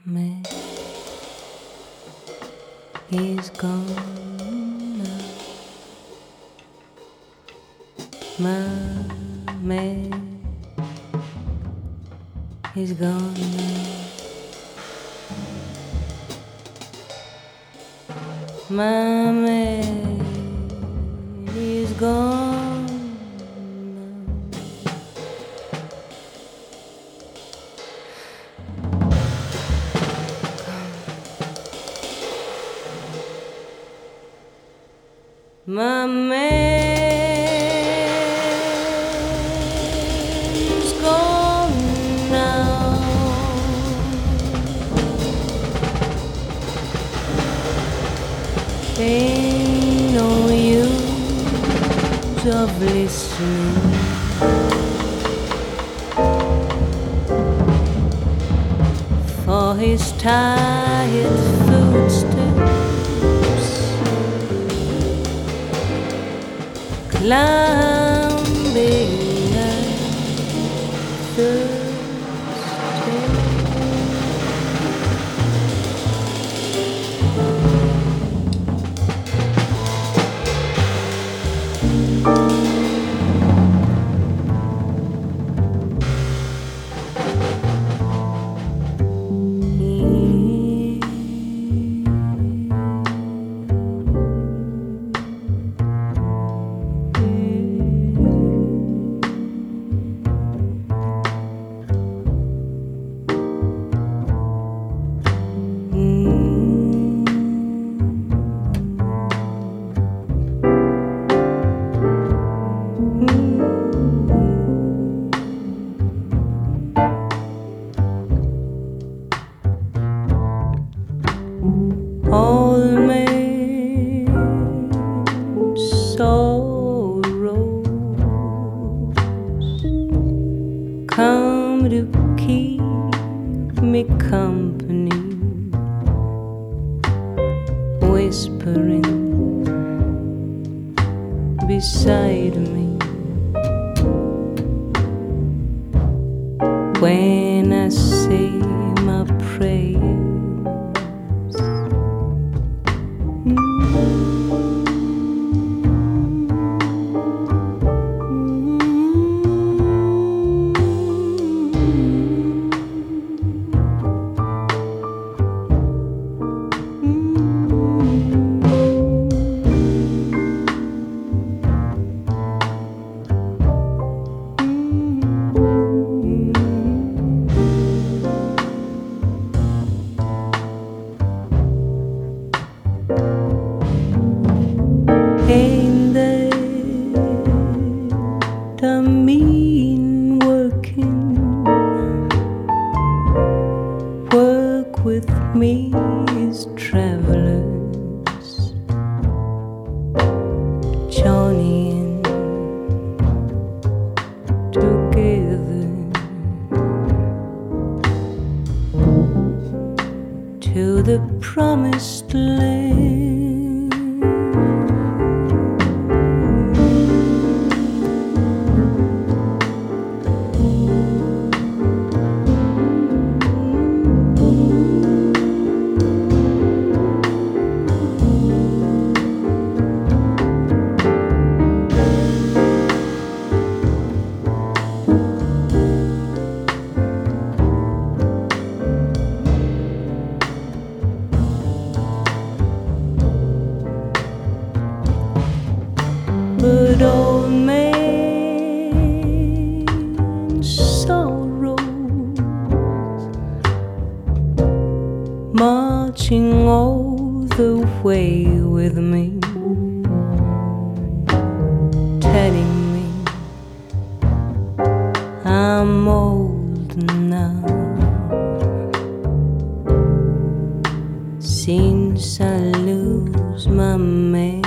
man is gone now. My man is gone now. My man is gone now. My man's gone now. Ain't no use of listening. For his tired footsteps climbing up the all man's sorrows come to keep me company, whispering beside me when I say my prayers. Ain't that the mean working? Work with me as travelers, journeying together to the promised land. But old man's sorrows marching all the way with me, telling me I'm old now, since I lose my man.